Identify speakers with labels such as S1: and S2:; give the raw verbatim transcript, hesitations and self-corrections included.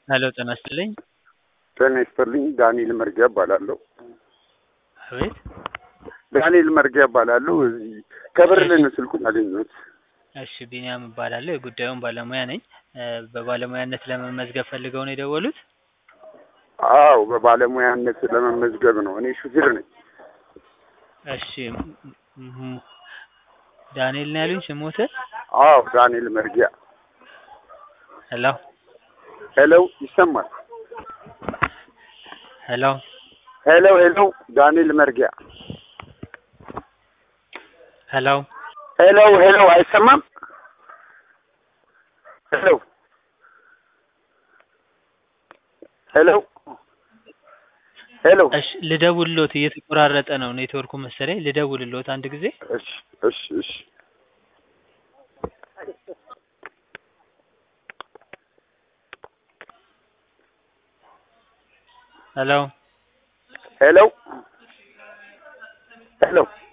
S1: ሄሎ ጤና ይስጥልኝ።
S2: ጤና ይስጥልኝ። ዳንኤል መርጊያ እባላለሁ።
S1: አቤት።
S2: ዳንኤል መርጊያ እባላለሁ። እዚህ ከበርሊን ስልኩን አገኘሁት።
S1: እሺ ቢኒያም እባላለሁ። የጉዳዩን ባለሙያ ነኝ። በባለሙያነት ለመመዝገብ ፈልገው ነው የደወሉት?
S2: አዎ በባለሙያነት ለመመዝገብ ነው። እኔ ሹፌር ነኝ።
S1: እሺ ም- ዳንኤል ነው ያሉኝ ስሞት?
S2: አዎ ዳንኤል መርጊያ።
S1: ሄሎ
S2: ሄሎ ይሰማል?
S1: ሄሎ
S2: ሄሎ ሄሎ ዳንኤል መርጊያ።
S1: ሄሎ
S2: ሄሎ ሄሎ አይሰማም? ሄሎ ሄሎ ሄሎ
S1: እሺ ልደውልሎት፣ እየተቆራረጠ ነው ኔትወርኩ መሰለኝ። ልደውልሎት አንድ ጊዜ።
S2: እሺ እሺ እሺ
S1: ሄሎ
S2: ሄሎ ሄሎ